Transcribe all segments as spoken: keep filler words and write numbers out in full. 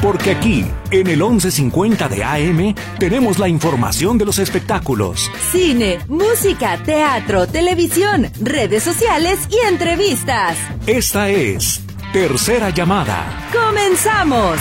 Porque aquí, en el once cincuenta de A M, tenemos la información de los espectáculos. Cine, música, teatro, televisión, redes sociales y entrevistas. Esta es Tercera Llamada. ¡Comenzamos!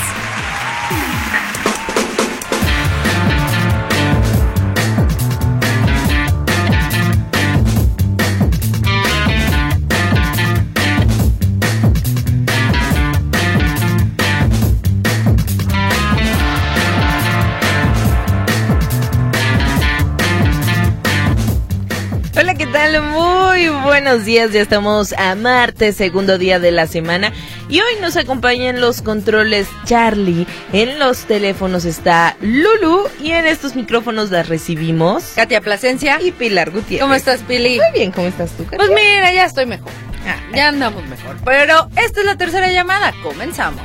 Hola, ¿qué tal? Muy buenos días, ya estamos a martes, segundo día de la semana, y hoy nos acompañan los controles Charlie, en los teléfonos está Lulu, y en estos micrófonos las recibimos Katia Plasencia y Pilar Gutiérrez. ¿Cómo estás, Pili? Muy bien, ¿cómo estás tú, Katia? Pues mira, ya estoy mejor, ah, ya andamos mejor, pero esta es la tercera llamada, comenzamos.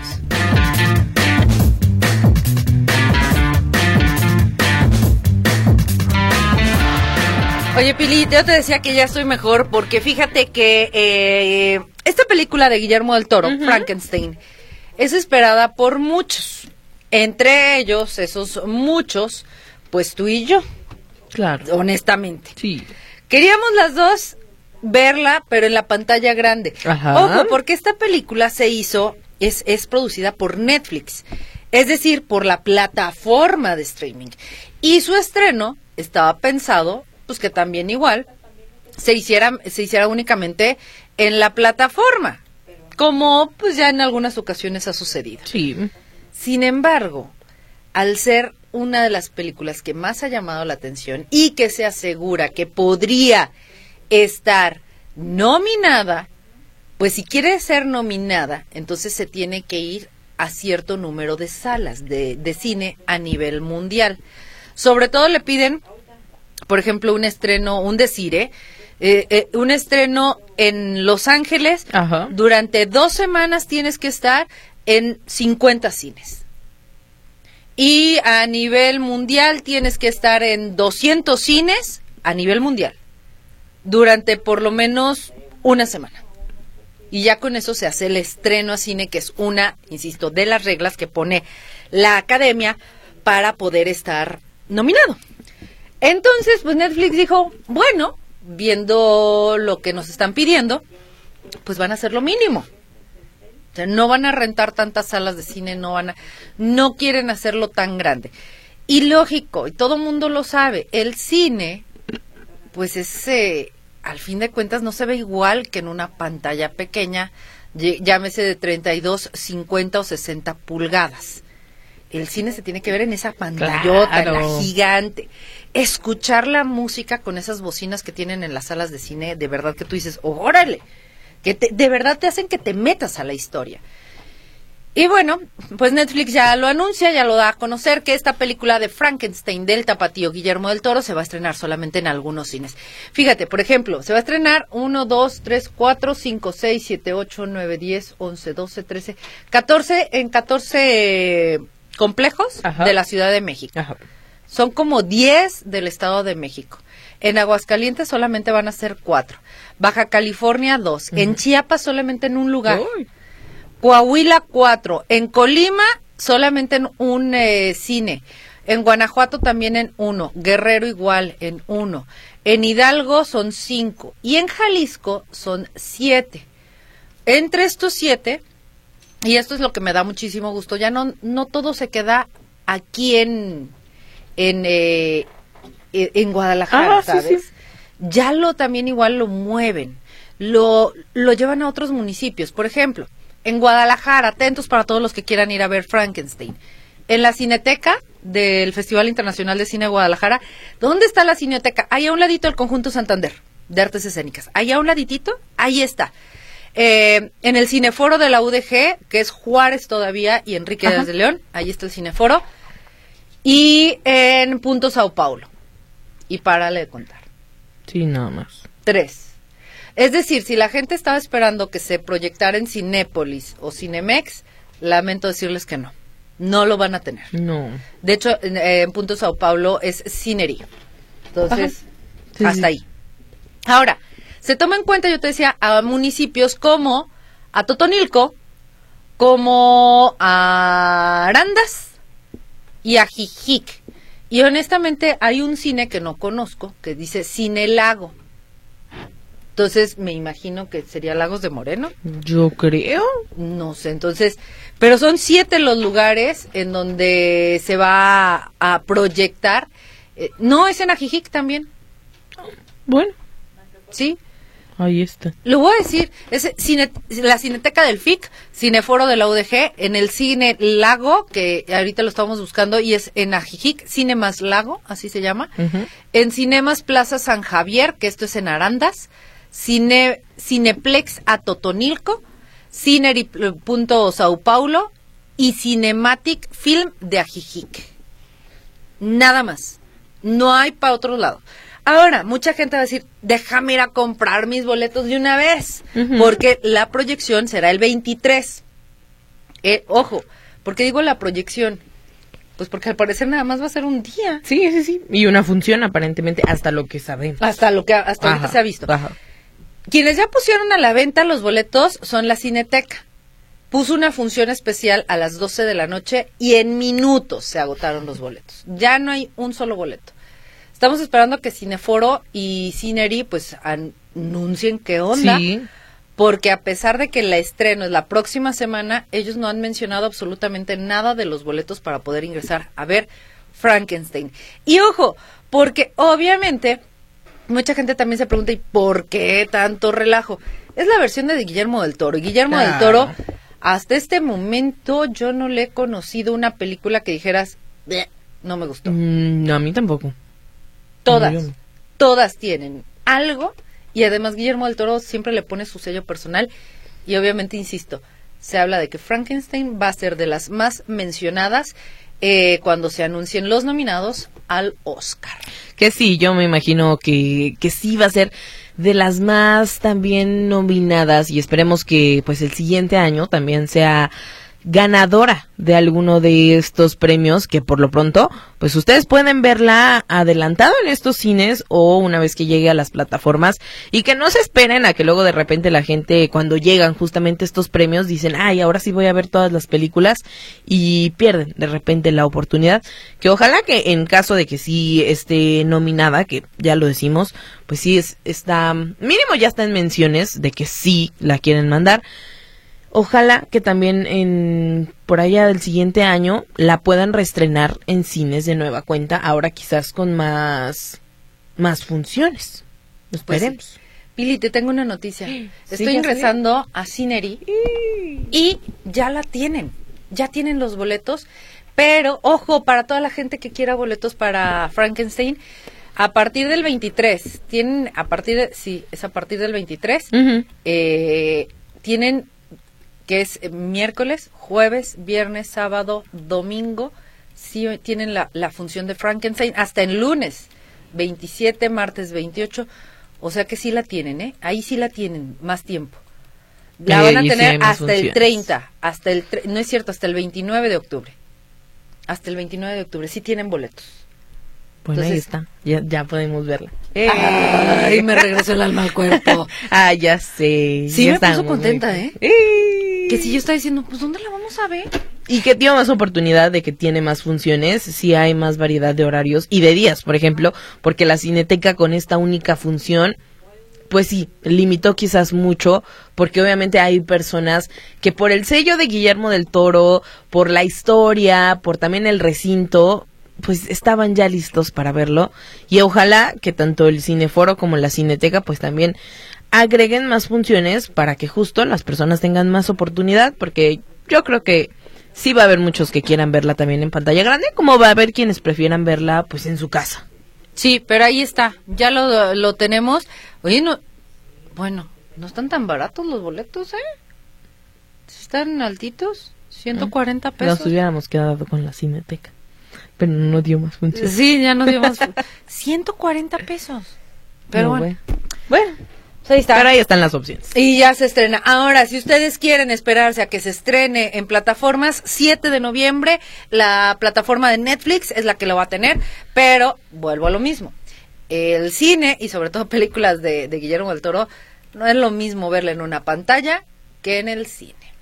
Oye, Pili, yo te decía que ya estoy mejor porque fíjate que eh, esta película de Guillermo del Toro, uh-huh. Frankenstein, es esperada por muchos. Entre ellos, esos muchos, pues tú y yo. Claro. Honestamente. Sí. Queríamos las dos verla, pero en la pantalla grande. Ajá. Ojo, porque esta película se hizo, es, es producida por Netflix. Es decir, por la plataforma de streaming. Y su estreno estaba pensado pues que también igual se hiciera se hiciera únicamente en la plataforma, como pues ya en algunas ocasiones ha sucedido. Sí. Sin embargo, al ser una de las películas que más ha llamado la atención y que se asegura que podría estar nominada, pues si quiere ser nominada, entonces se tiene que ir a cierto número de salas de, de cine a nivel mundial. Sobre todo le piden, por ejemplo, un estreno, un decir, ¿eh? Eh, eh, un estreno en Los Ángeles, Ajá. Durante dos semanas tienes que estar en cincuenta cines. Y a nivel mundial tienes que estar en doscientos cines a nivel mundial, durante por lo menos una semana. Y ya con eso se hace el estreno a cine, que es una, insisto, de las reglas que pone la academia para poder estar nominado. Entonces, pues Netflix dijo, bueno, viendo lo que nos están pidiendo, pues van a hacer lo mínimo. O sea, no van a rentar tantas salas de cine, no van a, no quieren hacerlo tan grande. Y lógico, y todo mundo lo sabe, el cine, pues ese, al fin de cuentas, no se ve igual que en una pantalla pequeña, llámese de treinta y dos, cincuenta o sesenta pulgadas. El cine se tiene que ver en esa pantallota, claro, en la gigante. Escuchar la música con esas bocinas que tienen en las salas de cine, de verdad que tú dices, órale, que te, de verdad te hacen que te metas a la historia. Y bueno, pues Netflix ya lo anuncia, ya lo da a conocer, que esta película de Frankenstein del tapatío Guillermo del Toro se va a estrenar solamente en algunos cines. Fíjate, por ejemplo, se va a estrenar uno, dos, tres, cuatro, cinco, seis, siete, ocho, nueve, diez, once, doce, trece, catorce, en catorce complejos, ajá, de la Ciudad de México. Ajá. Son como diez del Estado de México. En Aguascalientes solamente van a ser cuatro. Baja California, dos. Uh-huh. En Chiapas solamente en un lugar. Uy. Coahuila, cuatro. En Colima solamente en un eh, cine. En Guanajuato también en uno. Guerrero igual, en uno. En Hidalgo son cinco. Y en Jalisco son siete. Entre estos siete, y esto es lo que me da muchísimo gusto, ya no, no todo se queda aquí en... en eh, en Guadalajara, ah, ¿sabes? Sí, sí. Ya lo también igual lo mueven, lo lo llevan a otros municipios. Por ejemplo, en Guadalajara, atentos para todos los que quieran ir a ver Frankenstein. En la Cineteca del Festival Internacional de Cine de Guadalajara, ¿dónde está la Cineteca? Ahí a un ladito el Conjunto Santander de Artes Escénicas. Ahí a un laditito, ahí está. Eh, en el Cineforo de la U D G, que es Juárez todavía, y Enrique Díaz de León, ahí está el Cineforo. Y en Punto Sao Paulo. Y párale de contar. Sí, nada más. Tres. Es decir, si la gente estaba esperando que se proyectara en Cinépolis o Cinemex, lamento decirles que no. No lo van a tener. No. De hecho, en, en Punto Sao Paulo es Cinería. Entonces, sí, hasta sí. ahí. Ahora, se toma en cuenta, yo te decía, a municipios como a Totonilco como a Arandas y a Jijic. Y honestamente hay un cine que no conozco que dice Cine Lago. Entonces me imagino que sería Lagos de Moreno. Yo creo. No sé, entonces, pero son siete los lugares en donde se va a proyectar. Eh, no, es en Ajijic también. Bueno. Sí. Ahí está. Lo voy a decir, es cine, la Cineteca del F I C, Cineforo de la U D G, en el Cine Lago, que ahorita lo estamos buscando, y es en Ajijic, Cinemas Lago, así se llama, uh-huh. En Cinemas Plaza San Javier, que esto es en Arandas, Cine, Cineplex Atotonilco, Cineri punto Sao Paulo y Cinematic Film de Ajijic. Nada más, no hay para otro lado. Ahora, mucha gente va a decir, déjame ir a comprar mis boletos de una vez, uh-huh. Porque la proyección será el veintitrés. Eh, ojo, ¿por qué digo la proyección? Pues porque al parecer nada más va a ser un día. Sí, sí, sí. Y una función aparentemente, hasta lo que sabemos. Hasta lo que hasta ajá, ahorita se ha visto. Ajá. Quienes ya pusieron a la venta los boletos son la Cineteca. Puso una función especial a las doce de la noche y en minutos se agotaron los boletos. Ya no hay un solo boleto. Estamos esperando que Cineforo y Cineri pues anuncien qué onda, sí. Porque a pesar de que el estreno es la próxima semana, ellos no han mencionado absolutamente nada de los boletos para poder ingresar a ver Frankenstein. Y ojo, porque obviamente mucha gente también se pregunta, ¿y por qué tanto relajo? Es la versión de Guillermo del Toro, y Guillermo ah. del Toro, hasta este momento yo no le he conocido una película que dijeras, no me gustó. Mm, no, a mí tampoco. Todas, no, no. todas tienen algo, y además Guillermo del Toro siempre le pone su sello personal, y obviamente, insisto, se habla de que Frankenstein va a ser de las más mencionadas eh, cuando se anuncien los nominados al Oscar. Que sí, yo me imagino que, que sí va a ser de las más también nominadas, y esperemos que pues el siguiente año también sea ganadora de alguno de estos premios, que por lo pronto pues ustedes pueden verla adelantado en estos cines o una vez que llegue a las plataformas, y que no se esperen a que luego de repente la gente, cuando llegan justamente estos premios, dicen, ay, ahora sí voy a ver todas las películas, y pierden de repente la oportunidad, que ojalá que en caso de que sí esté nominada, que ya lo decimos, pues sí es, está, mínimo ya está en menciones de que sí la quieren mandar. Ojalá que también en por allá del siguiente año la puedan reestrenar en cines de nueva cuenta, ahora quizás con más más funciones. Nos pues esperemos. Sí. Pili, te tengo una noticia. Sí, Estoy ingresando sé. a Cineri sí. y ya la tienen. Ya tienen los boletos, pero ojo, para toda la gente que quiera boletos para Frankenstein, a partir del veintitrés, tienen a partir de sí, es a partir del veintitrés. Uh-huh. Eh, tienen que es miércoles, jueves, viernes, sábado, domingo, sí tienen la, la función de Frankenstein, hasta el lunes, veintisiete, martes veintiocho, o sea que sí la tienen, ¿eh? Ahí sí la tienen, más tiempo. La van a tener sí hasta funciones. el treinta, hasta el, tre- no es cierto, hasta el veintinueve de octubre. Hasta el veintinueve de octubre, sí tienen boletos. Bueno, entonces, ahí está, ya, ya podemos verla. ¡Eh! ¡Ay, me regresó el alma al cuerpo! Ah, ya sé. Sí, ya me puso contenta, ¿eh? ¡Eh! Que si yo estaba diciendo, pues, ¿dónde la vamos a ver? Y que tiene más oportunidad de que tiene más funciones, sí hay más variedad de horarios y de días, por ejemplo, porque la Cineteca con esta única función, pues sí, limitó quizás mucho, porque obviamente hay personas que por el sello de Guillermo del Toro, por la historia, por también el recinto, pues estaban ya listos para verlo, y ojalá que tanto el Cineforo como la Cineteca pues también agreguen más funciones para que justo las personas tengan más oportunidad, porque yo creo que sí va a haber muchos que quieran verla también en pantalla grande, como va a haber quienes prefieran verla pues en su casa. Sí, pero ahí está, ya lo, lo tenemos. Oye, no, bueno, no están tan baratos los boletos, ¿eh? Están altitos, ciento cuarenta pesos. Nos hubiéramos quedado con la Cineteca, pero no dio más funciones. Sí, ya no dio más ciento cuarenta pesos. Pero no, bueno. Bueno. bueno. Ahí está. Pero ahí están las opciones. Y ya se estrena. Ahora, si ustedes quieren esperarse a que se estrene en plataformas, siete de noviembre, la plataforma de Netflix es la que lo va a tener, pero vuelvo a lo mismo. El cine, y sobre todo películas de, de Guillermo del Toro, no es lo mismo verla en una pantalla que en el cine.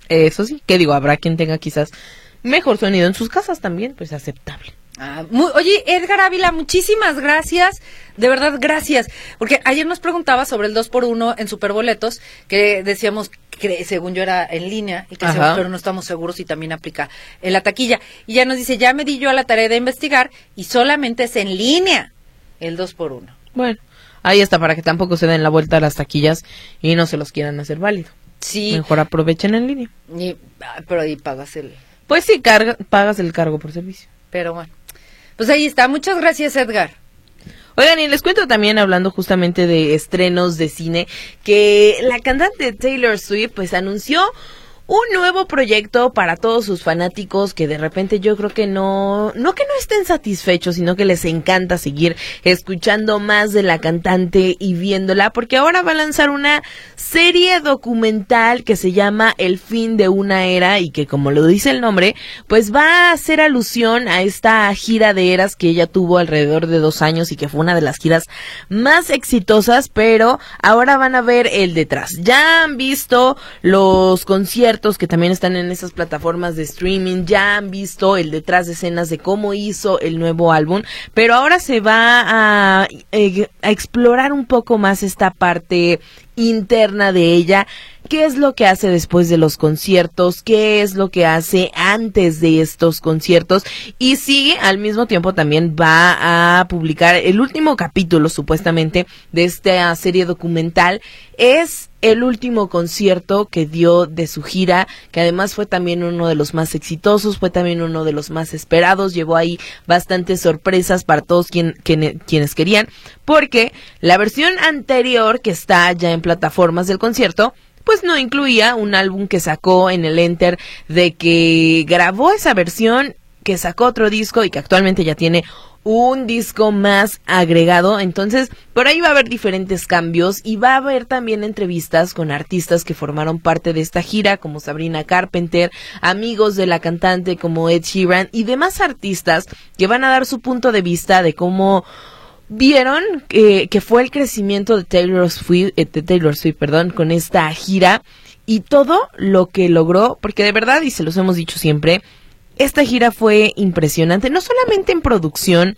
Eso sí, que digo, habrá quien tenga quizás mejor sonido en sus casas también, pues aceptable. Ah, muy, oye, Edgar Ávila, muchísimas gracias, de verdad, gracias, porque ayer nos preguntaba sobre el dos por uno en Superboletos, que decíamos que según yo era en línea, y que decíamos, pero no estamos seguros si también aplica en la taquilla, y ya nos dice, ya me di yo a la tarea de investigar, y solamente es en línea el dos por uno. Bueno, ahí está, para que tampoco se den la vuelta a las taquillas y no se los quieran hacer válido. Sí. Mejor aprovechen en línea. Y, pero ahí pagas el... Pues sí, carga, pagas el cargo por servicio. Pero bueno. Pues ahí está, muchas gracias, Edgar. Oigan, y les cuento también, hablando justamente de estrenos de cine, que la cantante Taylor Swift pues anunció un nuevo proyecto para todos sus fanáticos que de repente yo creo que no, no que no estén satisfechos, sino que les encanta seguir escuchando más de la cantante y viéndola, porque ahora va a lanzar una serie documental que se llama El fin de una era y que, como lo dice el nombre, pues va a hacer alusión a esta gira de eras que ella tuvo alrededor de dos años y que fue una de las giras más exitosas, pero ahora van a ver el detrás. Ya han visto los conciertos que también están en esas plataformas de streaming, ya han visto el detrás de escenas de cómo hizo el nuevo álbum, pero ahora se va a, eh, a explorar un poco más esta parte interna de ella. ¿Qué es lo que hace después de los conciertos? ¿Qué es lo que hace antes de estos conciertos? Y sí, al mismo tiempo también va a publicar el último capítulo, supuestamente, de esta serie documental. Es el último concierto que dio de su gira, que además fue también uno de los más exitosos, fue también uno de los más esperados. Llevó ahí bastantes sorpresas para todos quien, quien, quienes querían, porque la versión anterior, que está ya en plataformas del concierto, pues no incluía un álbum que sacó en el Enter, de que grabó esa versión, que sacó otro disco y que actualmente ya tiene un disco más agregado. Entonces, por ahí va a haber diferentes cambios y va a haber también entrevistas con artistas que formaron parte de esta gira, como Sabrina Carpenter, amigos de la cantante como Ed Sheeran y demás artistas que van a dar su punto de vista de cómo vieron que, que fue el crecimiento de Taylor Swift, de Taylor Swift, perdón, con esta gira y todo lo que logró, porque de verdad, y se los hemos dicho siempre, esta gira fue impresionante, no solamente en producción,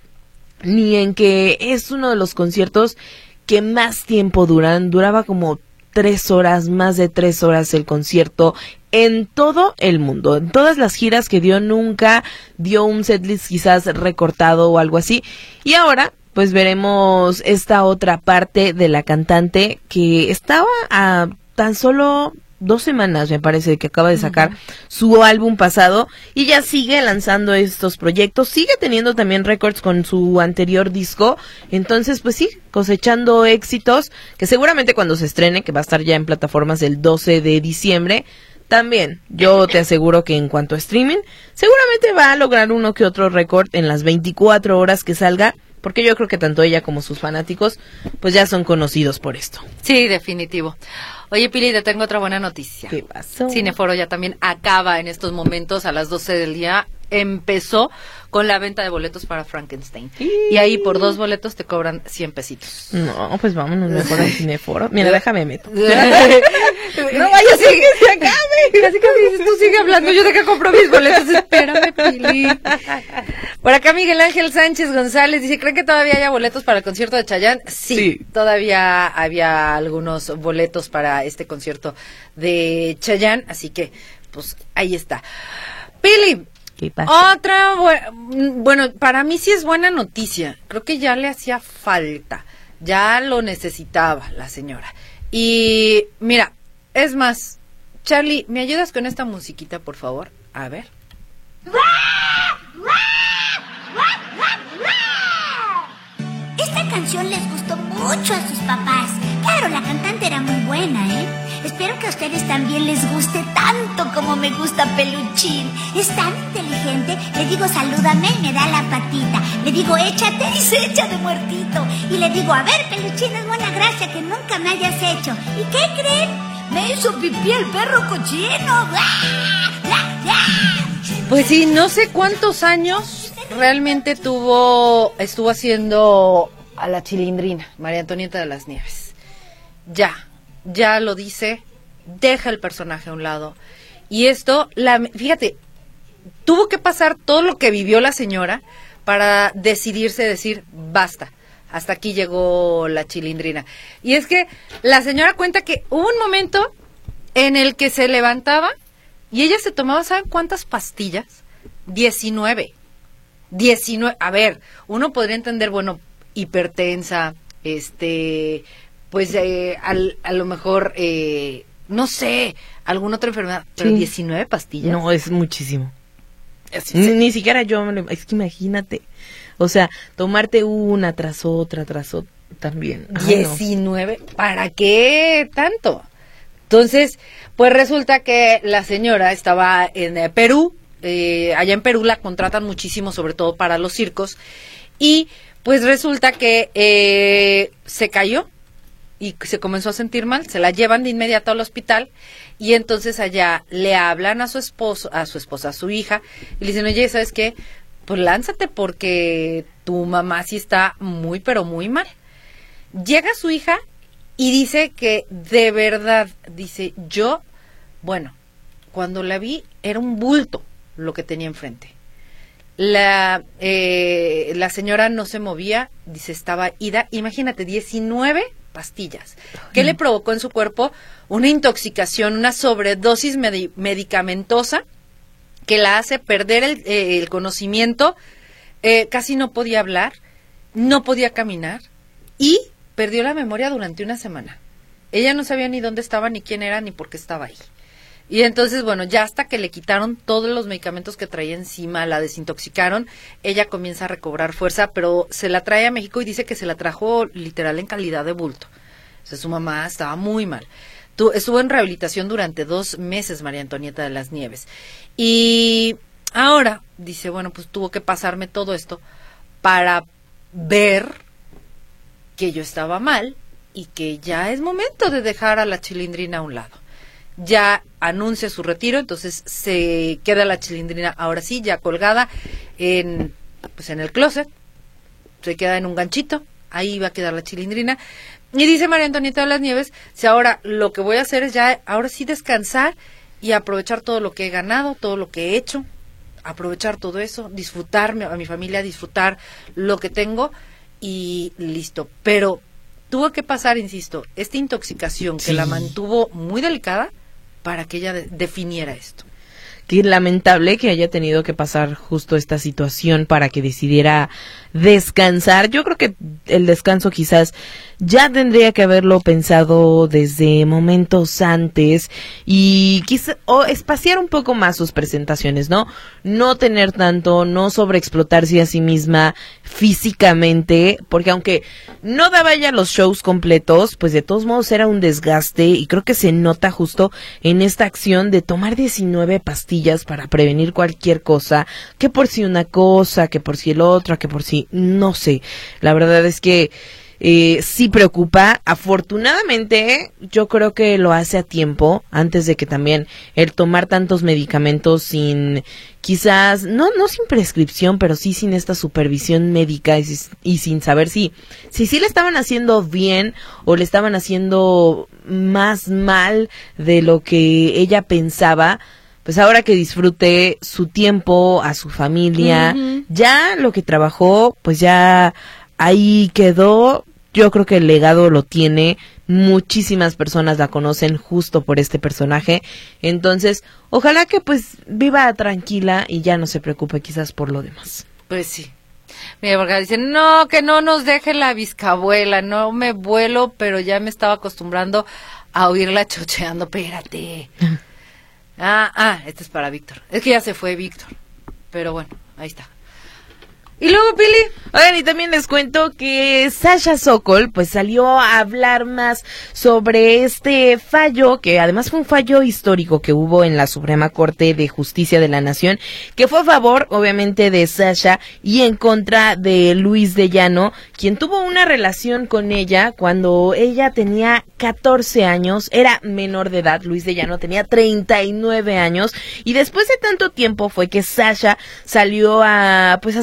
ni en que es uno de los conciertos que más tiempo duran, duraba como tres horas, más de tres horas el concierto en todo el mundo. En todas las giras que dio nunca dio un setlist quizás recortado o algo así, y ahora pues veremos esta otra parte de la cantante que estaba a tan solo dos semanas, me parece, que acaba de sacar uh-huh. su álbum pasado y ya sigue lanzando estos proyectos, sigue teniendo también récords con su anterior disco, entonces pues sí, cosechando éxitos que seguramente cuando se estrene, que va a estar ya en plataformas el doce de diciembre, también yo te aseguro que en cuanto a streaming, seguramente va a lograr uno que otro récord en las veinticuatro horas que salga, porque yo creo que tanto ella como sus fanáticos pues ya son conocidos por esto. Sí, definitivo. Oye, Pili, te tengo otra buena noticia. ¿Qué pasó? Cineforo ya también acaba en estos momentos a las doce del día. Empezó con la venta de boletos para Frankenstein. Sí. Y ahí por dos boletos te cobran cien pesitos. No, pues vámonos mejor al Cineforo. Mira, déjame meto. No vayas a que se acabe. Así que dices, tú sigue hablando, yo de que compro mis boletos. Espérame, Pili. Por acá Miguel Ángel Sánchez González dice, ¿creen que todavía haya boletos para el concierto de Chayanne? Sí, sí, todavía había algunos boletos para este concierto de Chayanne, así que pues ahí está. Pili, ¿qué pasa? Otra, bueno, para mí sí es buena noticia. Creo que ya le hacía falta. Ya lo necesitaba la señora. Y mira, es más, Charlie, ¿me ayudas con esta musiquita, por favor? A ver. Esta canción les gustó mucho a sus papás. Claro, la cantante era muy buena, ¿eh? Espero que a ustedes también les guste tanto como me gusta Peluchín. Es tan inteligente, le digo salúdame y me da la patita. Le digo échate y se echa de muertito. Y le digo, a ver Peluchín, es buena gracia que nunca me hayas hecho. ¿Y qué creen? Me hizo pipí el perro cochino. Pues sí, no sé cuántos años realmente tuvo, estuvo haciendo a la Chilindrina, María Antonieta de las Nieves. Ya, ya lo dice, deja el personaje a un lado Y esto, la, fíjate, tuvo que pasar todo lo que vivió la señora para decidirse decir, basta, hasta aquí llegó la Chilindrina. Y es que la señora cuenta que hubo un momento en el que se levantaba y ella se tomaba, ¿saben cuántas pastillas? diecinueve. diecinueve. A ver, uno podría entender, bueno, hipertensa, este, pues eh, al, a lo mejor, eh, no sé, alguna otra enfermedad, pero sí. diecinueve pastillas. No, es muchísimo. Es, ni, ni siquiera yo, me lo, es que imagínate, o sea, tomarte una tras otra, tras otra, también. diecinueve, no. ¿Para qué tanto? Entonces, pues resulta que la señora estaba en eh, Perú, eh, allá en Perú la contratan muchísimo, sobre todo para los circos, y pues resulta que eh, se cayó y se comenzó a sentir mal, se la llevan de inmediato al hospital y entonces allá le hablan a su esposo, a su esposa, a su hija, y le dicen, oye, ¿sabes qué? Pues lánzate porque tu mamá sí está muy, pero muy mal. Llega su hija y dice que de verdad, dice, yo, bueno, cuando la vi era un bulto lo que tenía enfrente. La, eh, la señora no se movía, dice, estaba ida, imagínate, diecinueve pastillas. ¿Qué le provocó en su cuerpo? Una intoxicación, una sobredosis medi- medicamentosa que la hace perder el, eh, el conocimiento, eh, casi no podía hablar, no podía caminar y perdió la memoria durante una semana. Ella no sabía ni dónde estaba, ni quién era, ni por qué estaba ahí. Y entonces, bueno, ya hasta que le quitaron todos los medicamentos que traía encima, la desintoxicaron, ella comienza a recobrar fuerza, pero se la trae a México y dice que se la trajo literal en calidad de bulto. O sea, su mamá estaba muy mal. Tu, estuvo en rehabilitación durante dos meses, María Antonieta de las Nieves. Y ahora, dice, bueno, pues tuvo que pasarme todo esto para ver que yo estaba mal y que ya es momento de dejar a la Chilindrina a un lado. Ya anuncia su retiro, entonces se queda la Chilindrina ahora sí ya colgada en pues en el closet, se queda en un ganchito, ahí va a quedar la Chilindrina. Y dice María Antonieta de las Nieves, si ahora lo que voy a hacer es ya ahora sí descansar y aprovechar todo lo que he ganado, todo lo que he hecho, aprovechar todo eso, disfrutar a mi familia, disfrutar lo que tengo y listo. Pero tuvo que pasar, insisto, esta intoxicación que sí. la mantuvo muy delicada para que ella de- definiera esto. Qué lamentable que haya tenido que pasar justo esta situación para que decidiera descansar. Yo creo que el descanso quizás ya tendría que haberlo pensado desde momentos antes y quizás o espaciar un poco más sus presentaciones, ¿no? No tener tanto, no sobreexplotarse a sí misma físicamente, porque aunque no daba ya los shows completos, pues de todos modos era un desgaste y creo que se nota justo en esta acción de tomar diecinueve pastillas para prevenir cualquier cosa, que por si una cosa, que por si el otro, que por si no sé. La verdad es que eh, sí preocupa. Afortunadamente, yo creo que lo hace a tiempo, antes de que también el tomar tantos medicamentos sin, quizás, no no sin prescripción, pero sí sin esta supervisión médica y, y sin saber si, si sí le estaban haciendo bien o le estaban haciendo más mal de lo que ella pensaba. Pues ahora que disfrute su tiempo, a su familia, uh-huh. ya lo que trabajó, pues ya ahí quedó. Yo creo que el legado lo tiene, muchísimas personas la conocen justo por este personaje, entonces ojalá que pues viva tranquila y ya no se preocupe quizás por lo demás. Pues sí. Mira, porque dicen, no, que no nos deje la bisabuela, no me vuelo, pero ya me estaba acostumbrando a oírla chocheando, espérate. Ah, ah, este es para Víctor. Es que ya se fue Víctor. Pero bueno, ahí está. Y luego, Pili. Oigan, y también les cuento que Sasha Sokol pues salió a hablar más sobre este fallo, que además fue un fallo histórico que hubo en la Suprema Corte de Justicia de la Nación, que fue a favor, obviamente, de Sasha y en contra de Luis de Llano, quien tuvo una relación con ella cuando ella tenía catorce años, era menor de edad. Luis de Llano tenía treinta y nueve años, y después de tanto tiempo fue que Sasha salió a pues a hacer público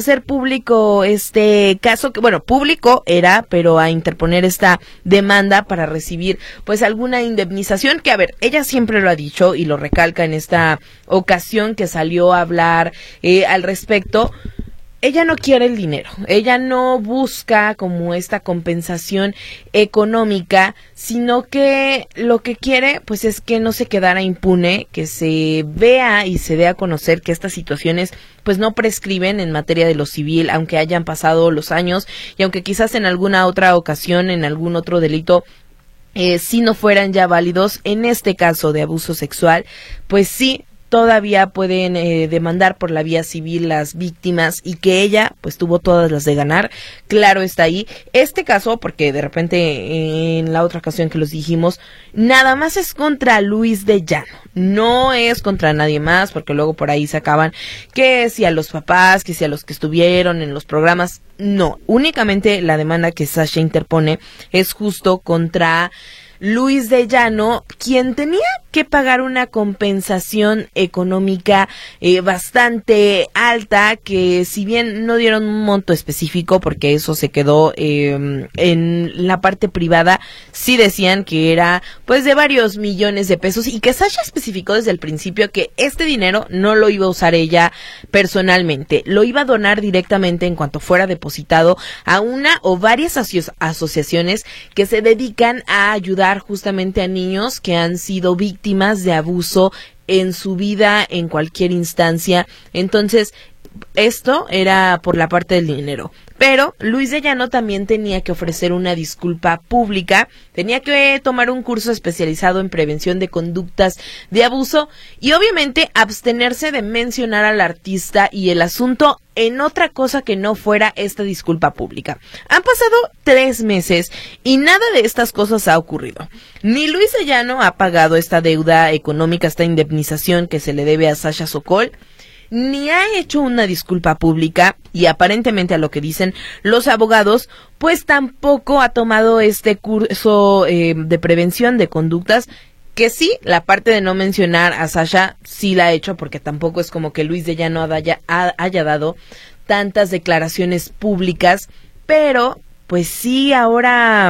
público este caso, que bueno, público era, pero a interponer esta demanda para recibir pues alguna indemnización, que a ver, ella siempre lo ha dicho y lo recalca en esta ocasión que salió a hablar eh, al respecto. Ella no quiere el dinero, ella no busca como esta compensación económica, sino que lo que quiere pues es que no se quedara impune, que se vea y se dé a conocer que estas situaciones pues no prescriben en materia de lo civil, aunque hayan pasado los años y aunque quizás en alguna otra ocasión, en algún otro delito, eh, si no fueran ya válidos. En este caso de abuso sexual, pues sí, todavía pueden eh, demandar por la vía civil las víctimas y que ella pues tuvo todas las de ganar. Claro está ahí. Este caso, porque de repente en la otra ocasión que los dijimos, nada más es contra Luis de Llano, no es contra nadie más, porque luego por ahí sacaban que si a los papás, que si a los que estuvieron en los programas. No, únicamente la demanda que Sasha interpone es justo contra Luis de Llano, quien tenía que pagar una compensación económica eh, bastante alta, que si bien no dieron un monto específico, porque eso se quedó eh, en la parte privada, sí decían que era pues de varios millones de pesos, y que Sasha especificó desde el principio que este dinero no lo iba a usar ella personalmente, lo iba a donar directamente en cuanto fuera depositado a una o varias aso- asociaciones que se dedican a ayudar justamente a niños que han sido víctimas de abuso en su vida, en cualquier instancia. Entonces, esto era por la parte del dinero. Pero Luis de Llano también tenía que ofrecer una disculpa pública, tenía que tomar un curso especializado en prevención de conductas de abuso y obviamente abstenerse de mencionar al artista y el asunto en otra cosa que no fuera esta disculpa pública. Han pasado tres meses y nada de estas cosas ha ocurrido. Ni Luis de Llano ha pagado esta deuda económica, esta indemnización que se le debe a Sasha Sokol, ni ha hecho una disculpa pública, y aparentemente a lo que dicen los abogados, pues tampoco ha tomado este curso eh, de prevención de conductas, que sí, la parte de no mencionar a Sasha sí la ha hecho, porque tampoco es como que Luis de Llano haya, haya dado tantas declaraciones públicas, pero pues sí, ahora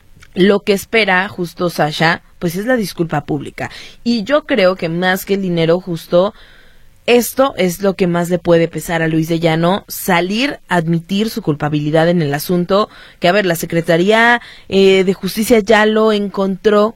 lo que espera justo Sasha, pues es la disculpa pública, y yo creo que más que el dinero, justo esto es lo que más le puede pesar a Luis de Llano, salir a admitir su culpabilidad en el asunto, que a ver, la Secretaría eh, de Justicia ya lo encontró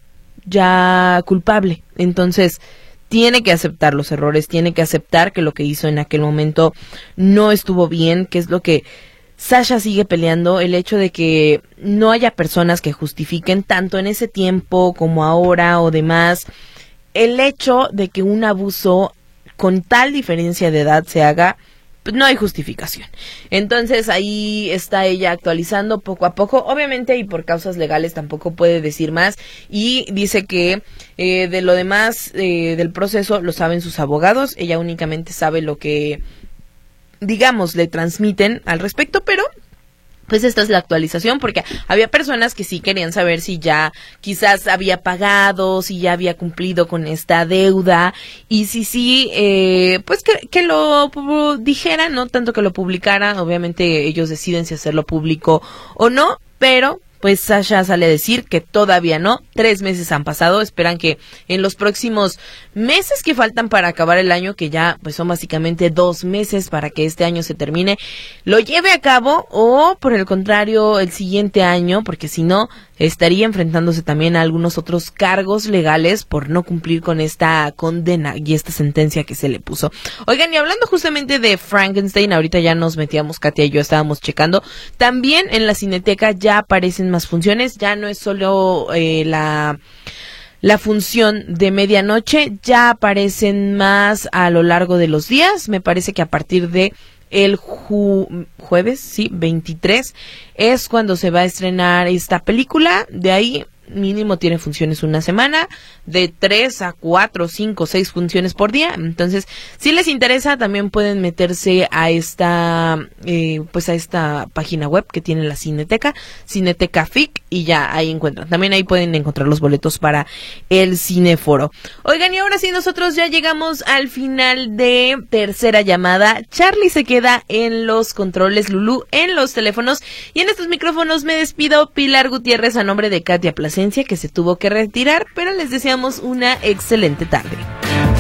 ya culpable, entonces tiene que aceptar los errores, tiene que aceptar que lo que hizo en aquel momento no estuvo bien, que es lo que Sasha sigue peleando, el hecho de que no haya personas que justifiquen tanto en ese tiempo como ahora o demás, el hecho de que un abuso con tal diferencia de edad se haga, pues no hay justificación. Entonces ahí está ella actualizando poco a poco, obviamente, y por causas legales tampoco puede decir más, y dice que eh, de lo demás eh, del proceso lo saben sus abogados, ella únicamente sabe lo que, digamos, le transmiten al respecto, pero pues esta es la actualización, porque había personas que sí querían saber si ya quizás había pagado, si ya había cumplido con esta deuda, y si sí, eh, pues que, que lo dijera, no tanto que lo publicara, obviamente ellos deciden si hacerlo público o no, pero pues Sasha sale a decir que todavía no, tres meses han pasado, esperan que en los próximos meses que faltan para acabar el año, que ya pues son básicamente dos meses para que este año se termine, lo lleve a cabo, o por el contrario el siguiente año, porque si no estaría enfrentándose también a algunos otros cargos legales por no cumplir con esta condena y esta sentencia que se le puso. Oigan, y hablando justamente de Frankenstein, ahorita ya nos metíamos, Katia y yo estábamos checando, también en la Cineteca ya aparecen más funciones, ya no es solo eh, la... La función de medianoche, ya aparecen más a lo largo de los días, me parece que a partir de el ju- jueves, sí, veintitrés, es cuando se va a estrenar esta película, de ahí mínimo tiene funciones una semana, de tres a cuatro, cinco, seis funciones por día. Entonces, si les interesa, también pueden meterse a esta, eh, pues a esta página web que tiene la Cineteca, Cineteca F I C, y ya ahí encuentran. También ahí pueden encontrar los boletos para el Cineforo. Oigan, y ahora sí, nosotros ya llegamos al final de Tercera Llamada. Charlie se queda en los controles, Lulú en los teléfonos, y en estos micrófonos me despido, Pilar Gutiérrez, a nombre de Katia Plasencia, que se tuvo que retirar, pero les deseamos una excelente tarde.